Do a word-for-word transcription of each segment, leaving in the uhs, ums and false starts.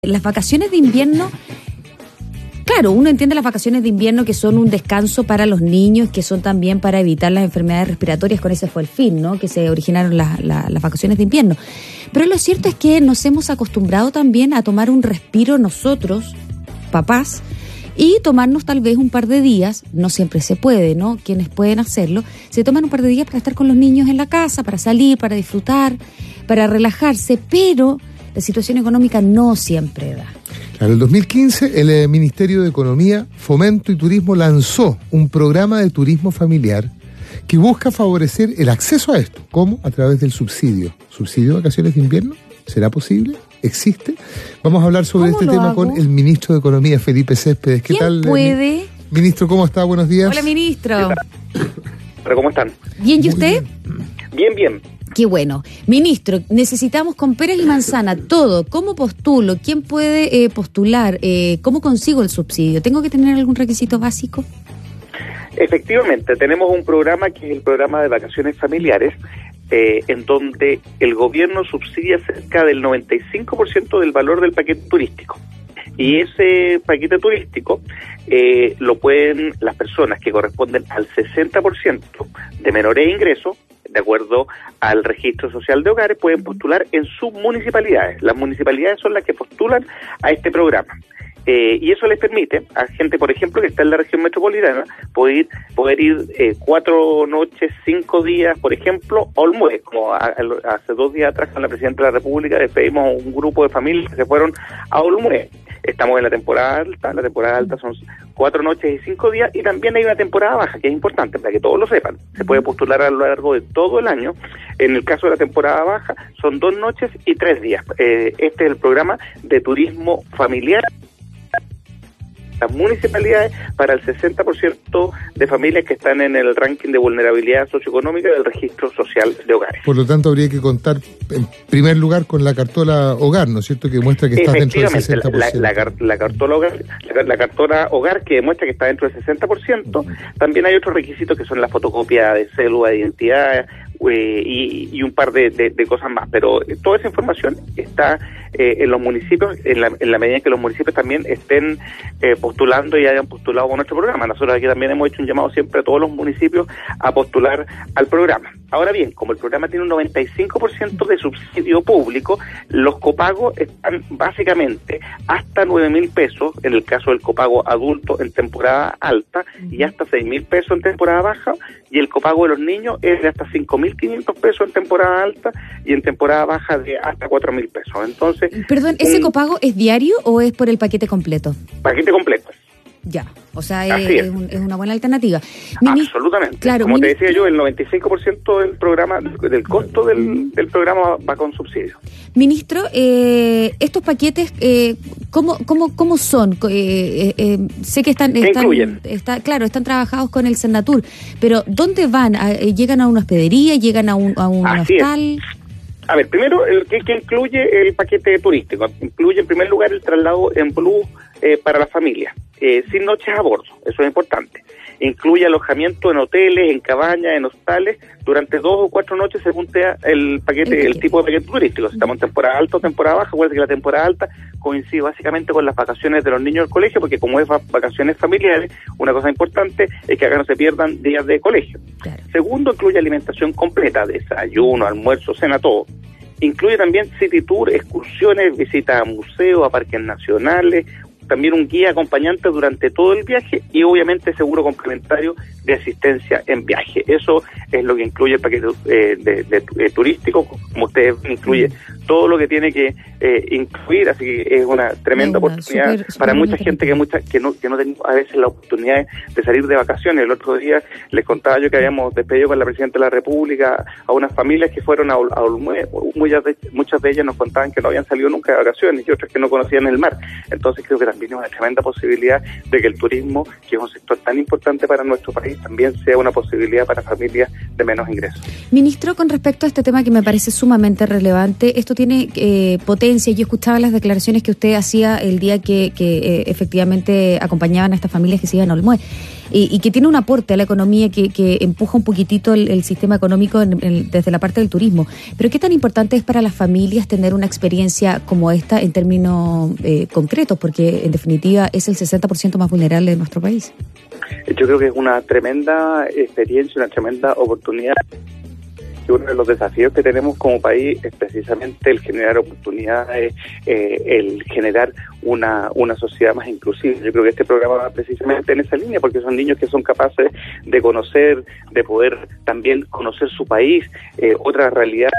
Las vacaciones de invierno, claro, uno entiende las vacaciones de invierno que son un descanso para los niños, que son también para evitar las enfermedades respiratorias, con ese fue el fin, ¿no? Que se originaron la, la, las vacaciones de invierno. Pero lo cierto es que nos hemos acostumbrado también a tomar un respiro nosotros, papás, y tomarnos tal vez un par de días, no siempre se puede, ¿no? Quienes pueden hacerlo, se toman un par de días para estar con los niños en la casa, para salir, para disfrutar, para relajarse, pero la situación económica no siempre da. En el dos mil quince, el eh, Ministerio de Economía, Fomento y Turismo lanzó un programa de turismo familiar que busca favorecer el acceso a esto. ¿Cómo? A través del subsidio. ¿Subsidio de vacaciones de invierno? ¿Será posible? ¿Existe? Vamos a hablar sobre este tema hago? con el Ministro de Economía, Felipe Céspedes. ¿Qué ¿Quién tal? puede? Eh, ministro, ¿cómo está? Buenos días. Hola, ministro. ¿Pero cómo están? ¿Bien y usted? Bien, bien. Qué bueno. Ministro, necesitamos con peras y manzana todo. ¿Cómo postulo? ¿Quién puede eh, postular? Eh, ¿Cómo consigo el subsidio? ¿Tengo que tener algún requisito básico? Efectivamente, tenemos un programa que es el programa de vacaciones familiares, eh, en donde el gobierno subsidia cerca del noventa y cinco por ciento del valor del paquete turístico. Y ese paquete turístico eh, lo pueden las personas que corresponden al sesenta por ciento de menores ingresos, de acuerdo al registro social de hogares, pueden postular en sus municipalidades. Las municipalidades son las que postulan a este programa. Eh, y eso les permite a gente, por ejemplo, que está en la región metropolitana, poder ir, poder ir eh, cuatro noches, cinco días, por ejemplo, a Olmué, como a, a, hace dos días atrás con la Presidenta de la República despedimos a un grupo de familias que se fueron a Olmué. Estamos en la temporada alta, la temporada alta son cuatro noches y cinco días, y también hay una temporada baja, que es importante para que todos lo sepan. Se puede postular a lo largo de todo el año. En el caso de la temporada baja, son dos noches y tres días. Eh, este es el programa de turismo familiar. Las municipalidades para el sesenta por ciento de familias que están en el ranking de vulnerabilidad socioeconómica del registro social de hogares. Por lo tanto, habría que contar en primer lugar con la cartola hogar, ¿no es cierto?, que demuestra que estás dentro del sesenta por ciento. La, la, la, cartola hogar, la, la cartola hogar que demuestra que está dentro del sesenta por ciento. Uh-huh. También hay otros requisitos que son la fotocopia de cédula de identidad, Eh, y, y un par de, de, de cosas más, pero toda esa información está eh, en los municipios, en la, en la medida en que los municipios también estén eh, postulando y hayan postulado con nuestro programa. Nosotros aquí también hemos hecho un llamado siempre a todos los municipios a postular al programa. Ahora bien, como el programa tiene un noventa y cinco por ciento de subsidio público, los copagos están básicamente hasta nueve mil pesos, en el caso del copago adulto en temporada alta, y hasta seis mil pesos en temporada baja, y el copago de los niños es de hasta cinco mil quinientos pesos en temporada alta y en temporada baja de hasta cuatro mil pesos. Entonces, perdón, ¿ese un, copago es diario o es por el paquete completo? Paquete completo. Ya, o sea, es, es. Es, un, es una buena alternativa. Mini, Absolutamente. Claro, Como mini, te decía yo, el noventa y cinco por ciento del programa, del costo del, del programa va con subsidio. Ministro, eh, estos paquetes, eh, ¿cómo, cómo, cómo son? Eh, eh, sé que están, están, está, claro, están trabajados con el Senatur, pero ¿dónde van? ¿Llegan a una hospedería? ¿Llegan a un, a un hostal? A ver, primero, el que, que incluye el paquete turístico. Incluye en primer lugar el traslado en plus eh, para la familia, eh, sin noches a bordo, eso es importante. Incluye alojamiento en hoteles, en cabañas, en hostales, durante dos o cuatro noches según sea el paquete, el, el tipo de paquete turístico. Si estamos en temporada alta o temporada baja, acuérdense que la temporada alta coincide básicamente con las vacaciones de los niños del colegio, porque como es vacaciones familiares, una cosa importante es que acá no se pierdan días de colegio. Claro. Segundo, incluye alimentación completa, desayuno, almuerzo, cena, todo. Incluye también city tour, excursiones, visitas a museos, a parques nacionales, también un guía acompañante durante todo el viaje y obviamente seguro complementario de asistencia en viaje. Eso es lo que incluye el paquete eh, de, de, de turístico, como ustedes ven, incluye todo lo que tiene que eh, incluir, así que es una tremenda una, oportunidad super, super para mucha gente que mucha que no que no tenemos a veces la oportunidad de salir de vacaciones. El otro día les contaba yo que habíamos despedido con la Presidenta de la República a unas familias que fueron a, a Olmué. Muchas de, muchas de ellas nos contaban que no habían salido nunca de vacaciones y otras que no conocían el mar. Entonces creo que también es una tremenda posibilidad de que el turismo, que es un sector tan importante para nuestro país, también sea una posibilidad para familias de menos ingresos. Ministro, con respecto a este tema que me parece sumamente relevante, esto tiene eh, potencia. Yo escuchaba las declaraciones que usted hacía el día que, que eh, efectivamente acompañaban a estas familias que se iban a Olmué. y, y que tiene un aporte a la economía que, que empuja un poquitito el, el sistema económico en, en, desde la parte del turismo. Pero ¿qué tan importante es para las familias tener una experiencia como esta en términos eh, concretos? Porque en definitiva es el sesenta por ciento más vulnerable de nuestro país. Yo creo que es una tremenda experiencia, una tremenda oportunidad. Uno de los desafíos que tenemos como país es precisamente el generar oportunidades, eh, el generar una una sociedad más inclusiva. Yo creo que este programa va precisamente en esa línea, porque son niños que son capaces de conocer, de poder también conocer su país, eh, otras realidades.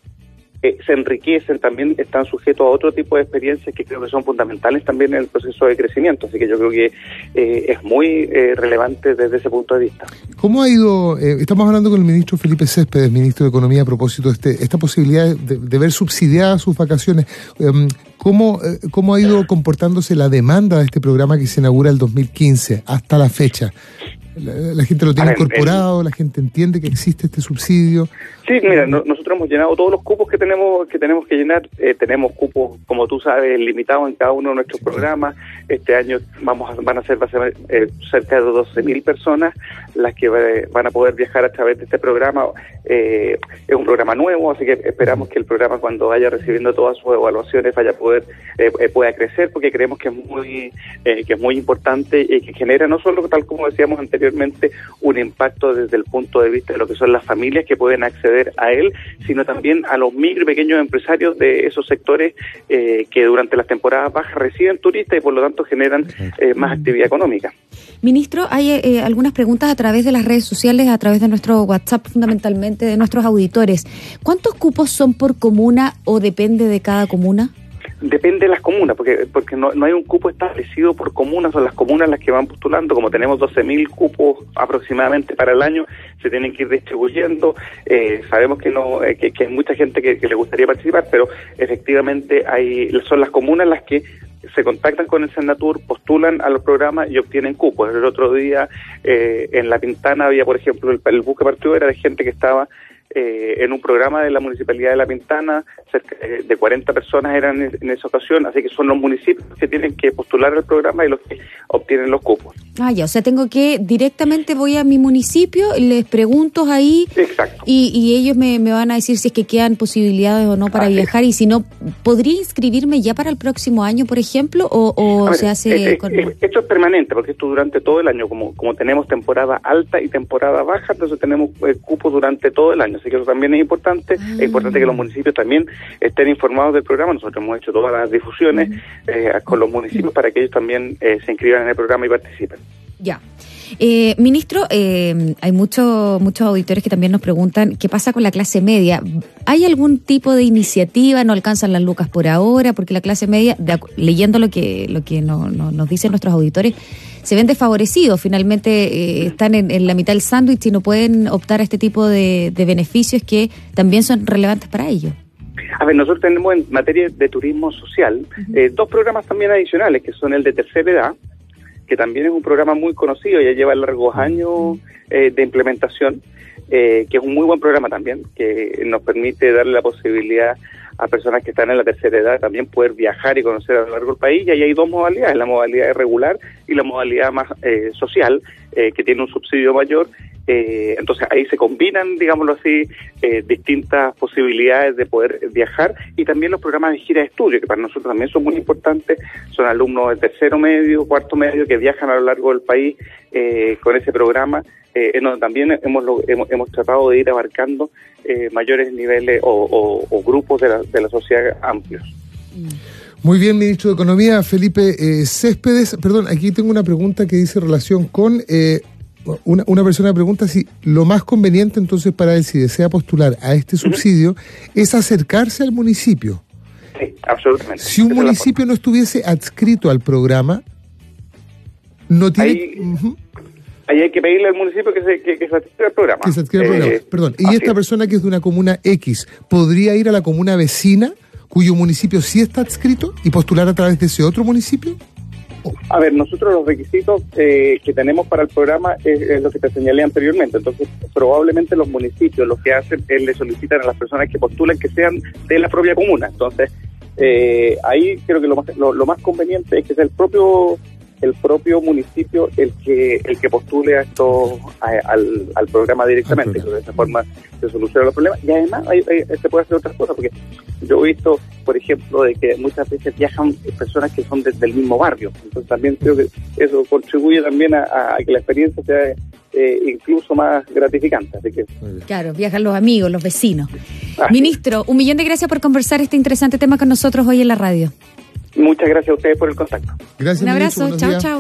Eh, se enriquecen, también están sujetos a otro tipo de experiencias que creo que son fundamentales también en el proceso de crecimiento, así que yo creo que eh, es muy eh, relevante desde ese punto de vista. ¿Cómo ha ido, eh, estamos hablando con el ministro Felipe Céspedes, ministro de Economía, a propósito de este, esta posibilidad de, de ver subsidiadas sus vacaciones? Eh, ¿cómo, eh, ¿Cómo ha ido comportándose la demanda de este programa que se inaugura el dos mil quince hasta la fecha? La, la gente lo tiene ver, incorporado, el... la gente entiende que existe este subsidio. Sí, mira, no, nosotros hemos llenado todos los cupos que tenemos que tenemos que llenar. Eh, tenemos cupos, como tú sabes, limitados en cada uno de nuestros programas. Este año vamos a, van a ser, va a ser eh, cerca de doce mil personas las que eh, van a poder viajar a través de este programa. Eh, es un programa nuevo, así que esperamos que el programa, cuando vaya recibiendo todas sus evaluaciones, vaya a poder eh, eh, pueda crecer, porque creemos que es muy eh, que es muy importante y que genera no solo, tal como decíamos anteriormente, un impacto desde el punto de vista de lo que son las familias que pueden acceder a él, sino también a los micro y pequeños empresarios de esos sectores eh, que durante las temporadas bajas reciben turistas y por lo tanto generan eh, más actividad económica. Ministro, hay eh, algunas preguntas a través de las redes sociales, a través de nuestro WhatsApp, fundamentalmente de nuestros auditores. ¿Cuántos cupos son por comuna o depende de cada comuna? Depende de las comunas, porque porque no, no hay un cupo establecido por comunas, son las comunas las que van postulando. Como tenemos doce mil cupos aproximadamente para el año, se tienen que ir distribuyendo. Eh, sabemos que no eh, que, que hay mucha gente que, que le gustaría participar, pero efectivamente hay son las comunas las que se contactan con el Senatur, postulan a los programas y obtienen cupos. El otro día eh, en La Pintana había, por ejemplo, el, el bus que partió era de gente que estaba Eh, en un programa de la Municipalidad de La Pintana, cerca de cuarenta personas eran en, en esa ocasión, así que son los municipios que tienen que postular al programa y los que obtienen los cupos. Ah, ya, o sea, tengo que directamente voy a mi municipio, les pregunto ahí. Exacto. Y, y ellos me, me van a decir si es que quedan posibilidades o no para así viajar, y si no, ¿podría inscribirme ya para el próximo año, por ejemplo, o, o ver, se hace...? Eh, con... eh, esto es permanente, porque esto durante todo el año, como como tenemos temporada alta y temporada baja, entonces tenemos eh, cupos durante todo el año. Así que eso también es importante. Ah. Es importante que los municipios también estén informados del programa. Nosotros hemos hecho todas las difusiones eh, con los municipios para que ellos también eh, se inscriban en el programa y participen. Ya. Eh, ministro, eh, hay muchos muchos auditores que también nos preguntan qué pasa con la clase media. ¿Hay algún tipo de iniciativa? ¿No alcanzan las lucas por ahora? Porque la clase media, de, leyendo lo que lo que no, no, nos dicen nuestros auditores, se ven desfavorecidos. Finalmente eh, están en, en la mitad del sándwich y no pueden optar a este tipo de, de beneficios que también son relevantes para ellos. A ver, nosotros tenemos en materia de turismo social uh-huh. eh, dos programas también adicionales, que son el de tercera edad, que también es un programa muy conocido, ya lleva largos años eh, de implementación, eh, que es un muy buen programa también, que nos permite darle la posibilidad a personas que están en la tercera edad también poder viajar y conocer a lo largo del país. Y ahí hay dos modalidades, la modalidad regular y la modalidad más eh, social, eh, que tiene un subsidio mayor. Eh, entonces ahí se combinan, digámoslo así, eh, distintas posibilidades de poder viajar, y también los programas de gira de estudio, que para nosotros también son muy importantes. Son alumnos de tercero medio, cuarto medio, que viajan a lo largo del país eh, con ese programa, eh, en donde también hemos, hemos, hemos tratado de ir abarcando eh, mayores niveles o, o, o grupos de la, de la sociedad amplios. Muy bien, ministro de Economía, Felipe eh, Céspedes. Perdón, aquí tengo una pregunta que dice relación con... Eh, Una, una persona pregunta si lo más conveniente entonces para él, si desea postular a este subsidio, uh-huh. es acercarse al municipio. Sí, absolutamente. Si un Esa municipio no estuviese adscrito al programa, no tiene... Ahí, uh-huh. ahí hay que pedirle al municipio que se, que, que se adscriba al programa. Que se adscriba al programa, eh, perdón. Y esta es. persona que es de una comuna X, ¿podría ir a la comuna vecina, cuyo municipio sí está adscrito, y postular a través de ese otro municipio? A ver, nosotros los requisitos eh, que tenemos para el programa es, es lo que te señalé anteriormente. Entonces, probablemente los municipios lo que hacen es le solicitan a las personas que postulan que sean de la propia comuna. Entonces, eh, ahí creo que lo más, lo, lo más conveniente es que sea el propio el propio municipio el que el que postule a esto a, al, al programa directamente, que de esa forma se solucionan los problemas. Y además hay, hay, se puede hacer otras cosas, porque yo he visto, por ejemplo, de que muchas veces viajan personas que son desde el mismo barrio. Entonces también creo que eso contribuye también a, a que la experiencia sea eh, incluso más gratificante. Así que claro, viajan los amigos, los vecinos. Ah, Ministro, un millón de gracias por conversar este interesante tema con nosotros hoy en la radio. muchas gracias a ustedes por el contacto. Gracias, Un abrazo, ministro, buenos chao, días. chao.